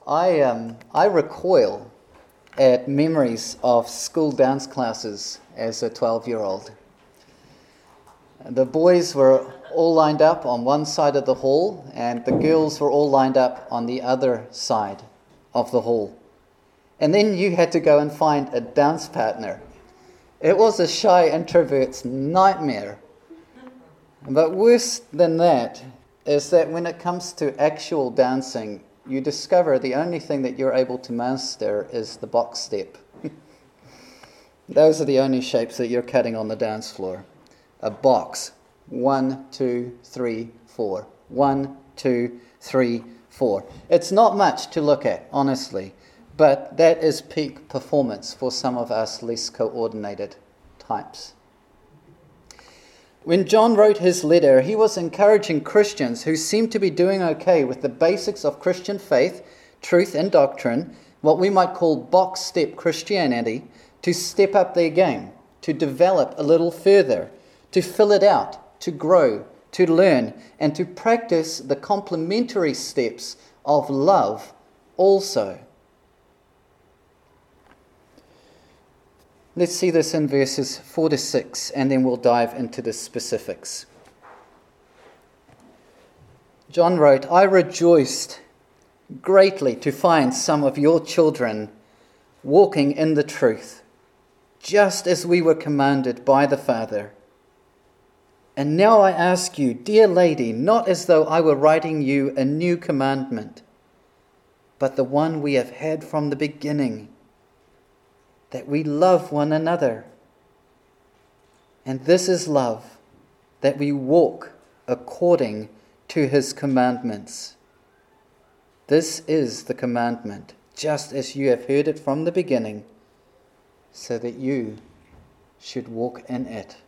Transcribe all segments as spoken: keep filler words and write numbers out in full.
I um, I recoil at memories of school dance classes as a twelve-year-old. The boys were all lined up on one side of the hall, and the girls were all lined up on the other side of the hall. And then you had to go and find a dance partner. It was a shy introvert's nightmare. But worse than that is that when it comes to actual dancing, you discover the only thing that you're able to master is the box step. Those are the only shapes that you're cutting on the dance floor. A box. One, two, three, four. One, two, three, four. It's not much to look at, honestly, but that is peak performance for some of us less coordinated types. When John wrote his letter, he was encouraging Christians who seemed to be doing okay with the basics of Christian faith, truth and doctrine, what we might call box step Christianity, to step up their game, to develop a little further, to fill it out, to grow, to learn, and to practice the complementary steps of love also. Let's see this in verses four to six, and then we'll dive into the specifics. John wrote, "I rejoiced greatly to find some of your children walking in the truth, just as we were commanded by the Father. And now I ask you, dear lady, not as though I were writing you a new commandment, but the one we have had from the beginning, that we love one another. And this is love, that we walk according to his commandments. This is the commandment, just as you have heard it from the beginning, so that you should walk in it."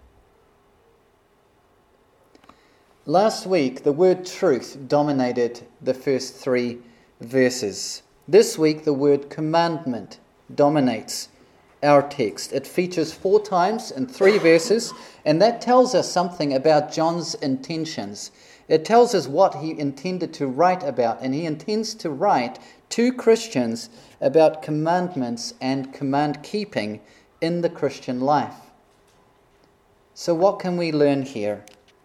Last week, the word truth dominated the first three verses. This week, the word commandment dominates our text. It features four times in three verses, and that tells us something about John's intentions. It tells us what he intended to write about, and he intends to write to Christians about commandments and command keeping in the Christian life. So what can we learn here?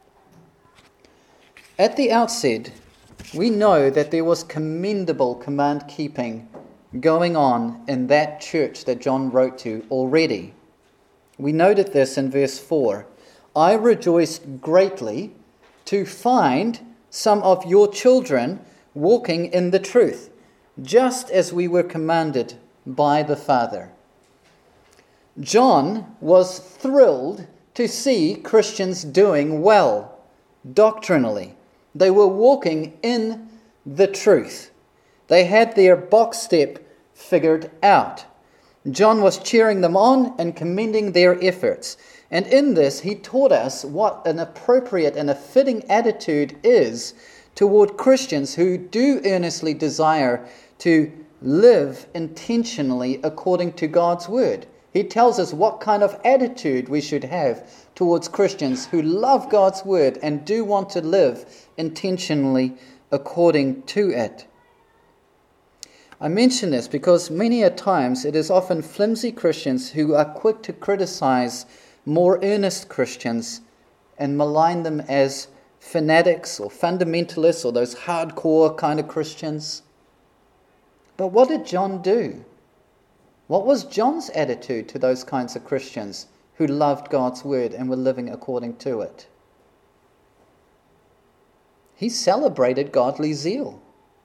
At the outset, we know that there was commendable command keeping going on in that church that John wrote to already. We noted this in verse four. "I rejoiced greatly to find some of your children walking in the truth, just as we were commanded by the Father." John was thrilled to see Christians doing well doctrinally. They were walking in the truth. They had their box step figured out. John was cheering them on and commending their efforts. And in this, he taught us what an appropriate and a fitting attitude is toward Christians who do earnestly desire to live intentionally according to God's word. He tells us what kind of attitude we should have towards Christians who love God's word and do want to live intentionally according to it. I mention this because many a times it is often flimsy Christians who are quick to criticize more earnest Christians and malign them as fanatics or fundamentalists or those hardcore kind of Christians. But what did John do? What was John's attitude to those kinds of Christians who loved God's word and were living according to it? He celebrated godly zeal.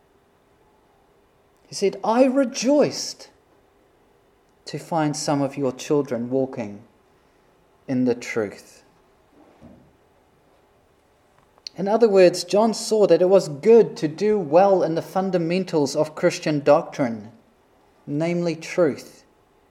He said, "I rejoiced to find some of your children walking in the truth." In other words, John saw that it was good to do well in the fundamentals of Christian doctrine, namely truth.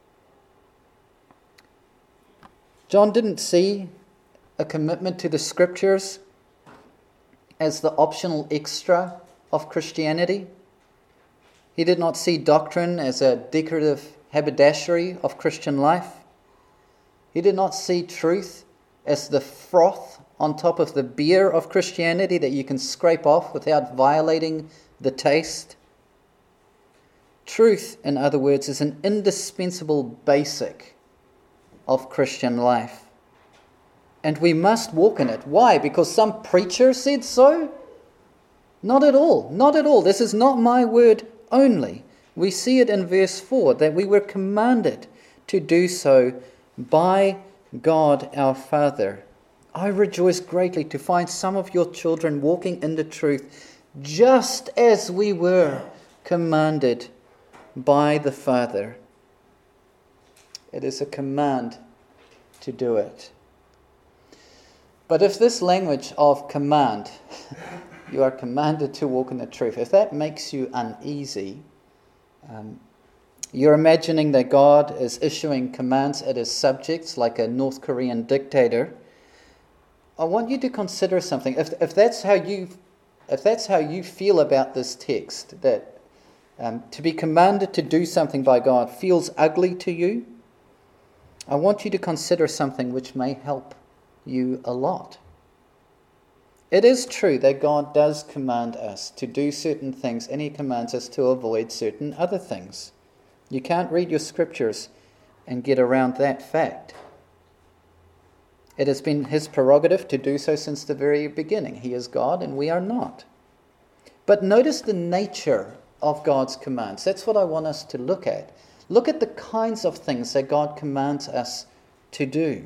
John didn't see a commitment to the scriptures as the optional extra of Christianity. He did not see doctrine as a decorative haberdashery of Christian life. He did not see truth as the froth on top of the beer of Christianity that you can scrape off without violating the taste. Truth, in other words, is an indispensable basic of Christian life. And we must walk in it. Why? Because some preacher said so? Not at all. Not at all. This is not my word only. We see it in verse four, that we were commanded to do so by God our Father. I rejoice greatly to find some of your children walking in the truth, just as we were commanded by the Father. It is a command to do it. But if this language of command, you are commanded to walk in the truth, if that makes you uneasy, um, you're imagining that God is issuing commands at his subjects like a North Korean dictator, I want you to consider something. If if that's how you if that's how you feel about this text, that um, to be commanded to do something by God feels ugly to you, I want you to consider something which may help you a lot. It is true that God does command us to do certain things, and he commands us to avoid certain other things. You can't read your scriptures and get around that fact. It has been his prerogative to do so since the very beginning. He is God and we are not. But notice the nature of God's commands. That's what I want us to look at. Look at the kinds of things that God commands us to do.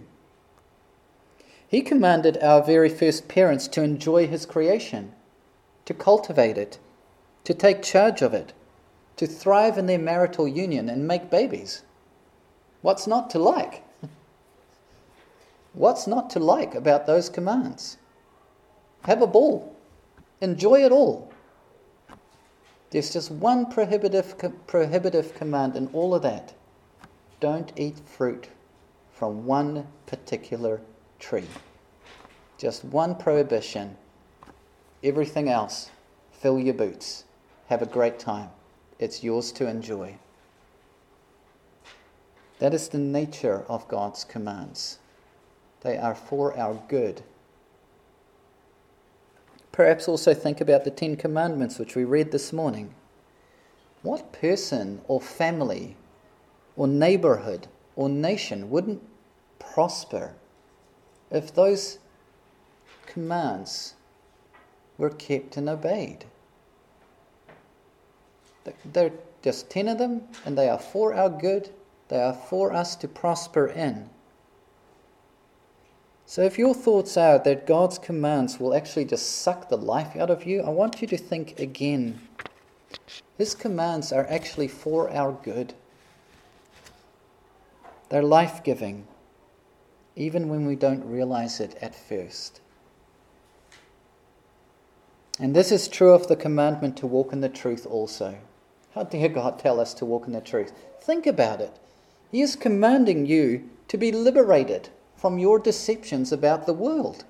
He commanded our very first parents to enjoy his creation, to cultivate it, to take charge of it, to thrive in their marital union and make babies. What's not to like? What's not to like about those commands? Have a ball. Enjoy it all. There's just one prohibitive, prohibitive command in all of that. Don't eat fruit from one particular tree. Just one prohibition. Everything else, fill your boots. Have a great time. It's yours to enjoy. That is the nature of God's commands. They are for our good. Perhaps also think about the Ten Commandments which we read this morning. What person or family or neighborhood or nation wouldn't prosper if those commands were kept and obeyed? There are just ten of them, and they are for our good. They are for us to prosper in. So if your thoughts are that God's commands will actually just suck the life out of you, I want you to think again. His commands are actually for our good. They're life-giving, even when we don't realize it at first. And this is true of the commandment to walk in the truth also. How dare God tell us to walk in the truth? Think about it. He is commanding you to be liberated from your deceptions about the world.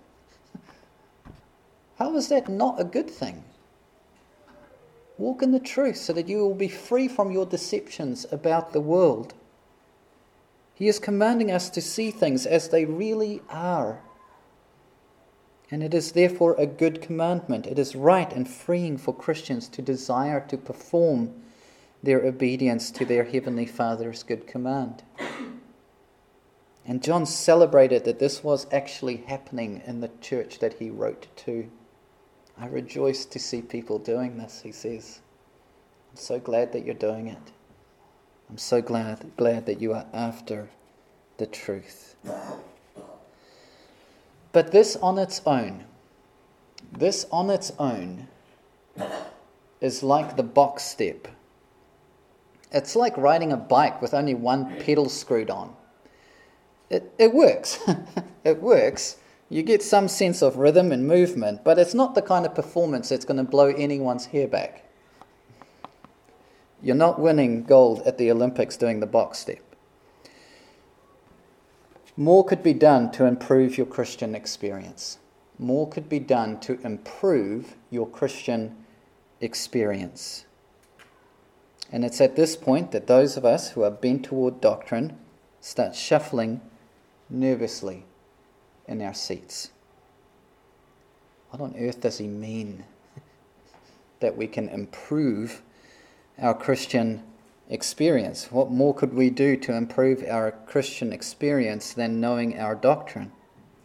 How is that not a good thing? Walk in the truth so that you will be free from your deceptions about the world. He is commanding us to see things as they really are. And it is therefore a good commandment. It is right and freeing for Christians to desire to perform their obedience to their Heavenly Father's good command. And John celebrated that this was actually happening in the church that he wrote to. I rejoice to see people doing this, he says. I'm so glad that you're doing it. I'm so glad, glad that you are after the truth. But this on its own, this on its own is like the box step. It's like riding a bike with only one pedal screwed on. It, it works. It works. You get some sense of rhythm and movement, but it's not the kind of performance that's going to blow anyone's hair back. You're not winning gold at the Olympics doing the box step. More could be done to improve your Christian experience. More could be done to improve your Christian experience. And it's at this point that those of us who are bent toward doctrine start shuffling nervously in our seats. What on earth does he mean that we can improve our Christian experience. What more could we do to improve our Christian experience than knowing our doctrine?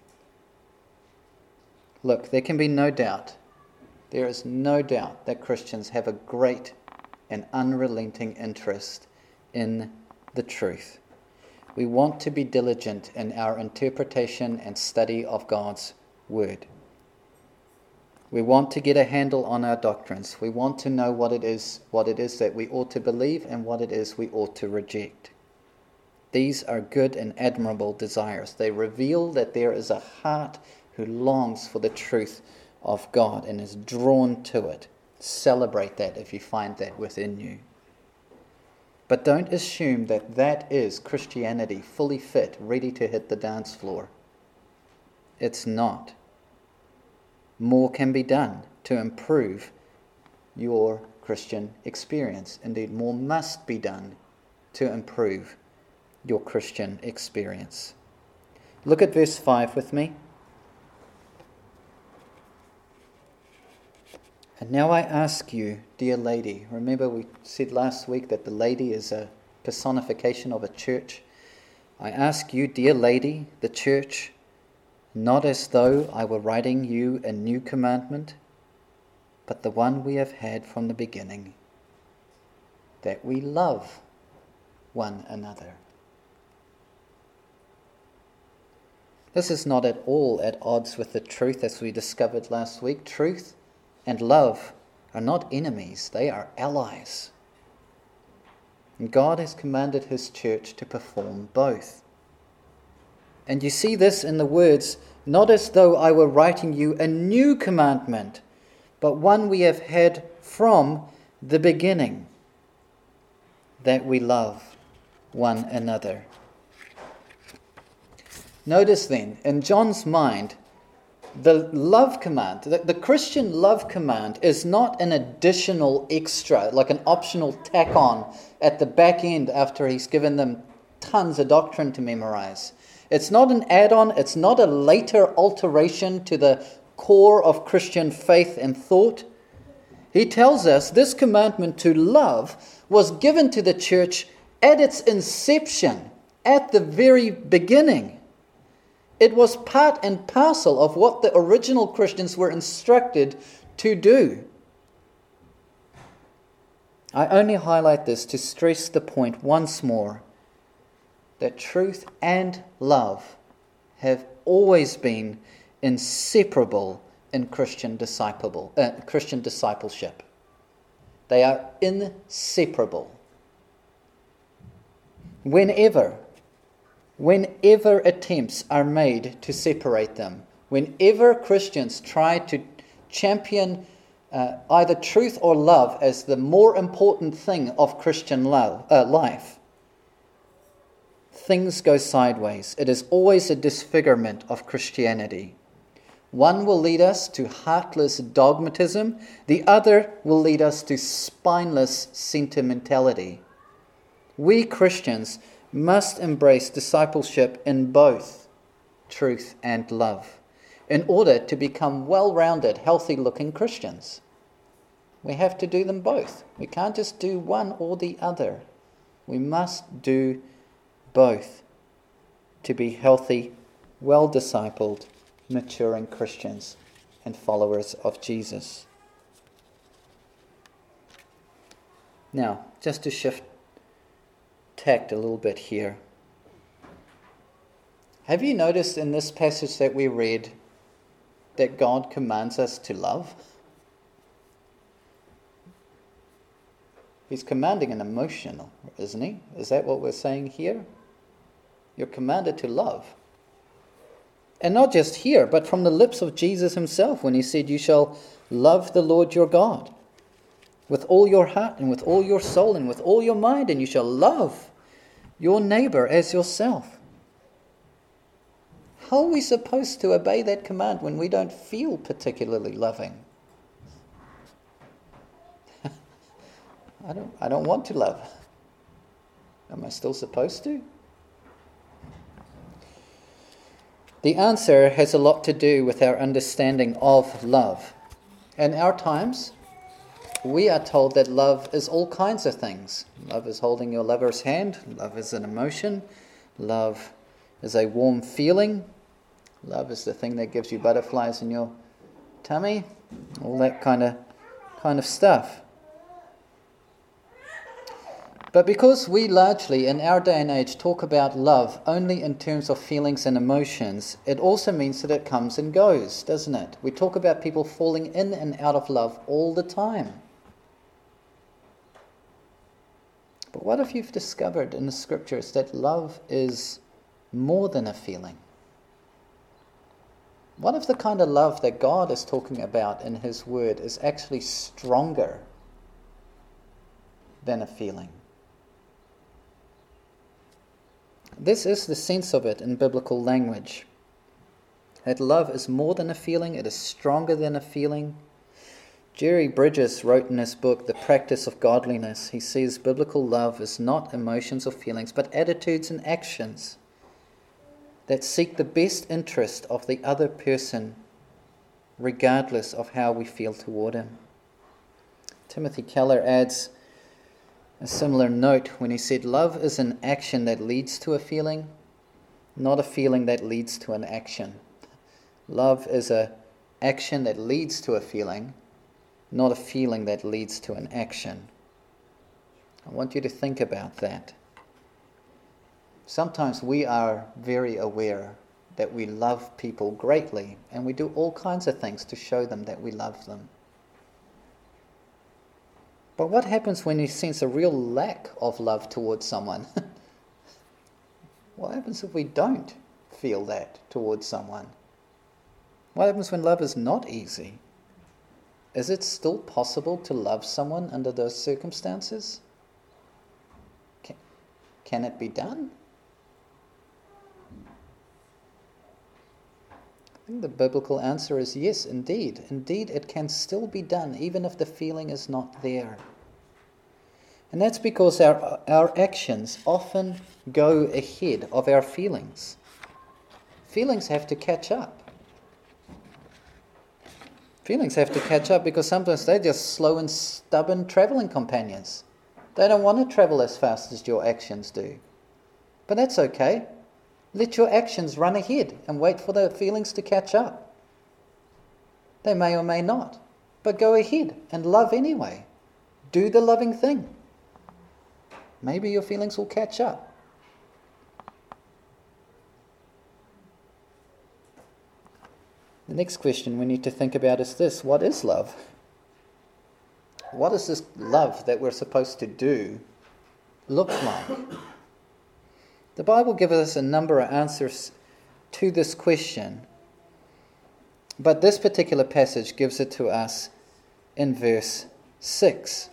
Look, there can be no doubt, there is no doubt that Christians have a great and unrelenting interest in the truth. We want to be diligent in our interpretation and study of God's Word. We want to get a handle on our doctrines. We want to know what it is, what it is that we ought to believe and what it is we ought to reject. These are good and admirable desires. They reveal that there is a heart who longs for the truth of God and is drawn to it. Celebrate that if you find that within you. But don't assume that that is Christianity, fully fit, ready to hit the dance floor. It's not. More can be done to improve your Christian experience. Indeed, more must be done to improve your Christian experience. Look at verse five with me. And now I ask you, dear lady, remember we said last week that the lady is a personification of a church. I ask you, dear lady, the church, not as though I were writing you a new commandment, but the one we have had from the beginning, that we love one another. This is not at all at odds with the truth as we discovered last week. Truth and love are not enemies, they are allies. And God has commanded his church to perform both. And you see this in the words, not as though I were writing you a new commandment, but one we have had from the beginning, that we love one another. Notice then, in John's mind, the love command, the, the Christian love command is not an additional extra, like an optional tack on at the back end after he's given them tons of doctrine to memorize. It's not an add-on, it's not a later alteration to the core of Christian faith and thought. He tells us this commandment to love was given to the church at its inception, at the very beginning. It was part and parcel of what the original Christians were instructed to do. I only highlight this to stress the point once more that truth and love have always been inseparable in Christian disciple, uh, Christian discipleship. They are inseparable. Whenever, whenever attempts are made to separate them, whenever Christians try to champion uh, either truth or love as the more important thing of Christian love, uh, life, things go sideways. It is always a disfigurement of Christianity. One will lead us to heartless dogmatism. The other will lead us to spineless sentimentality. We Christians must embrace discipleship in both truth and love in order to become well-rounded, healthy-looking Christians. We have to do them both. We can't just do one or the other. We must do both to be healthy, well-discipled, maturing Christians and followers of Jesus. Now, just to shift tact a little bit here. Have you noticed in this passage that we read that God commands us to love? He's commanding an emotion, isn't he? Is that what we're saying here? You're commanded to love. And not just here, but from the lips of Jesus himself when he said, you shall love the Lord your God with all your heart and with all your soul and with all your mind, and you shall love your neighbor as yourself. How are we supposed to obey that command when we don't feel particularly loving? I don't, I don't want to love. Am I still supposed to? The answer has a lot to do with our understanding of love. In our times, we are told that love is all kinds of things. Love is holding your lover's hand. Love is an emotion. Love is a warm feeling. Love is the thing that gives you butterflies in your tummy. All that kind of kind of stuff. But because we largely, in our day and age, talk about love only in terms of feelings and emotions, it also means that it comes and goes, doesn't it? We talk about people falling in and out of love all the time. But what if you've discovered in the scriptures that love is more than a feeling? What if the kind of love that God is talking about in His Word is actually stronger than a feeling? This is the sense of it in biblical language. That love is more than a feeling, it is stronger than a feeling. Jerry Bridges wrote in his book, The Practice of Godliness, he says biblical love is not emotions or feelings, but attitudes and actions that seek the best interest of the other person, regardless of how we feel toward him. Timothy Keller adds a similar note when he said, love is an action that leads to a feeling, not a feeling that leads to an action. Love is an action that leads to a feeling, not a feeling that leads to an action. I want you to think about that. Sometimes we are very aware that we love people greatly, and we do all kinds of things to show them that we love them. But what happens when you sense a real lack of love towards someone? What happens if we don't feel that towards someone? What happens when love is not easy? Is it still possible to love someone under those circumstances? Can, can it be done? I think the biblical answer is yes, indeed. Indeed, it can still be done, even if the feeling is not there. And that's because our, our actions often go ahead of our feelings. Feelings have to catch up. Feelings have to catch up because sometimes they're just slow and stubborn traveling companions. They don't want to travel as fast as your actions do. But that's okay. Let your actions run ahead and wait for the feelings to catch up. They may or may not, but go ahead and love anyway. Do the loving thing. Maybe your feelings will catch up. The next question we need to think about is this: what is love? What does this love that we're supposed to do look like? The Bible gives us a number of answers to this question, but this particular passage gives it to us in verse six.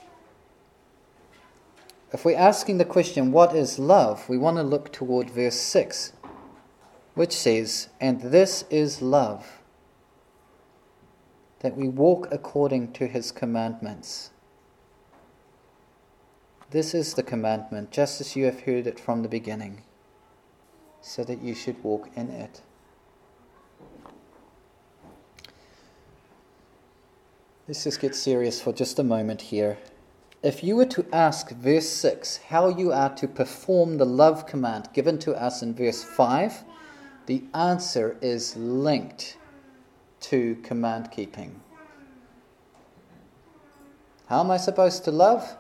If we're asking the question, what is love? We want to look toward verse six, which says, and this is love, that we walk according to His commandments. This is the commandment, just as you have heard it from the beginning, so that you should walk in it. Let's just get serious for just a moment here. If you were to ask verse six how you are to perform the love command given to us in verse five, the answer is linked to command keeping. How am I supposed to love?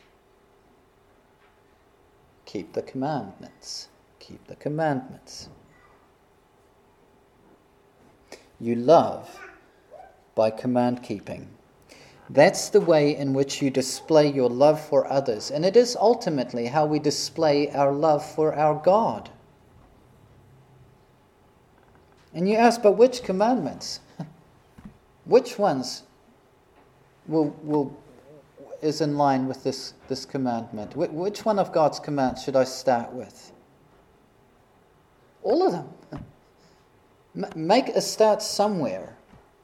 Keep the commandments. Keep the commandments. You love by command keeping. That's the way in which you display your love for others, and it is ultimately how we display our love for our God. And you ask, but which commandments? Which ones will will is in line with this, this commandment? Wh- which one of God's commands should I start with? All of them. M- make a start somewhere.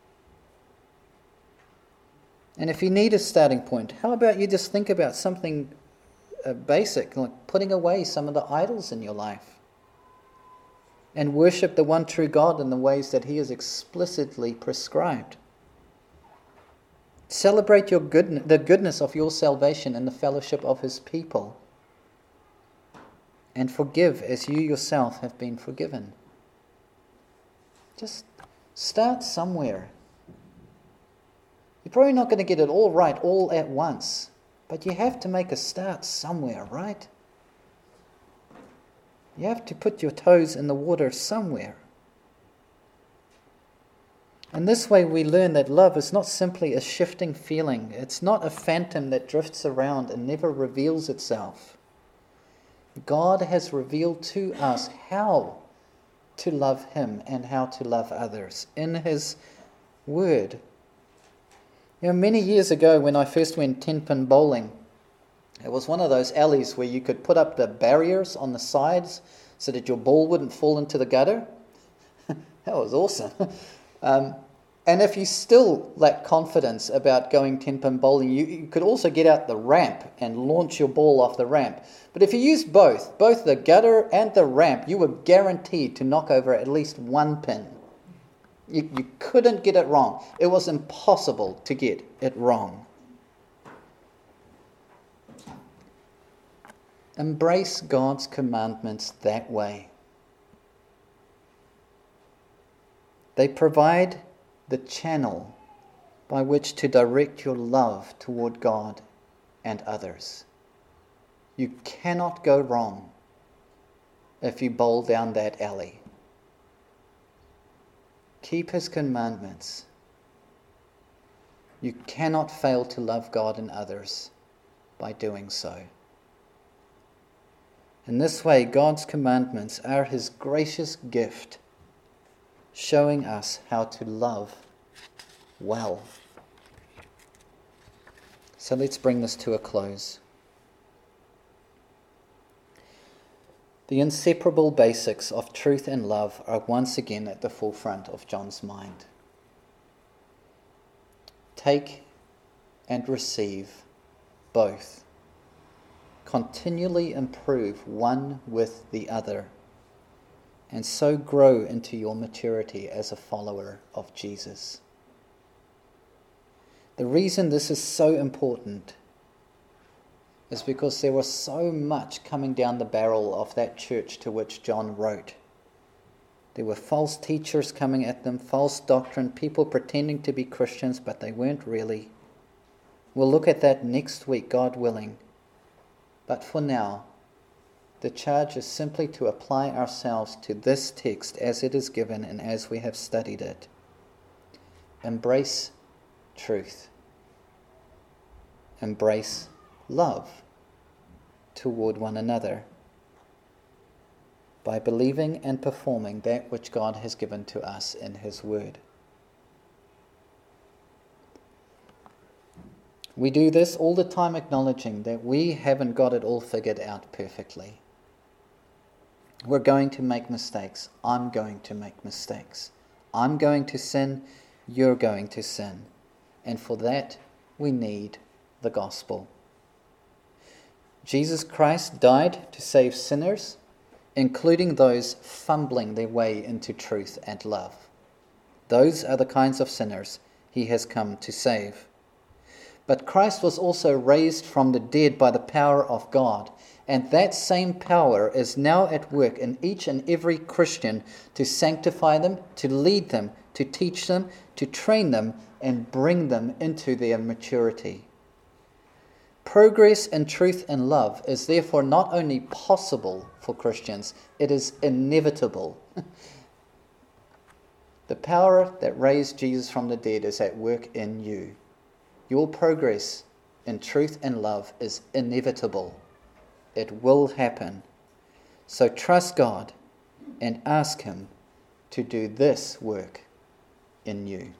And if you need a starting point, how about you just think about something uh, basic, like putting away some of the idols in your life and worship the one true God in the ways that He has explicitly prescribed. Celebrate your good, the goodness of your salvation in the fellowship of his people. And forgive as you yourself have been forgiven. Just start somewhere. You're probably not going to get it all right all at once, but you have to make a start somewhere, right? You have to put your toes in the water somewhere. And this way we learn that love is not simply a shifting feeling. It's not a phantom that drifts around and never reveals itself. God has revealed to us how to love him and how to love others in his word. You know, many years ago when I first went ten-pin bowling, it was one of those alleys where you could put up the barriers on the sides so that your ball wouldn't fall into the gutter. That was awesome. Um, and if you still lack confidence about going ten-pin bowling, you, you could also get out the ramp and launch your ball off the ramp. But if you used both, both the gutter and the ramp, you were guaranteed to knock over at least one pin. You, you couldn't get it wrong. It was impossible to get it wrong. Embrace God's commandments that way. They provide the channel by which to direct your love toward God and others. You cannot go wrong if you bowl down that alley. Keep his commandments. You cannot fail to love God and others by doing so. In this way, God's commandments are his gracious gift, showing us how to love well. So let's bring this to a close. The inseparable basics of truth and love are once again at the forefront of John's mind. Take and receive both. Continually improve one with the other, and so grow into your maturity as a follower of Jesus. The reason this is so important is because there was so much coming down the barrel of that church to which John wrote. There were false teachers coming at them, false doctrine, people pretending to be Christians, but they weren't really. We'll look at that next week, God willing. But for now, the charge is simply to apply ourselves to this text as it is given and as we have studied it. Embrace truth. Embrace love toward one another by believing and performing that which God has given to us in his word. We do this all the time acknowledging that we haven't got it all figured out perfectly. We're going to make mistakes. I'm going to make mistakes. I'm going to sin. You're going to sin. And for that, we need the gospel. Jesus Christ died to save sinners, including those fumbling their way into truth and love. Those are the kinds of sinners he has come to save. But Christ was also raised from the dead by the power of God, and that same power is now at work in each and every Christian to sanctify them, to lead them, to teach them, to train them, and bring them into their maturity. Progress in truth and love is therefore not only possible for Christians, it is inevitable. The power that raised Jesus from the dead is at work in you. Your progress in truth and love is inevitable. It will happen. So trust God and ask him to do this work in you.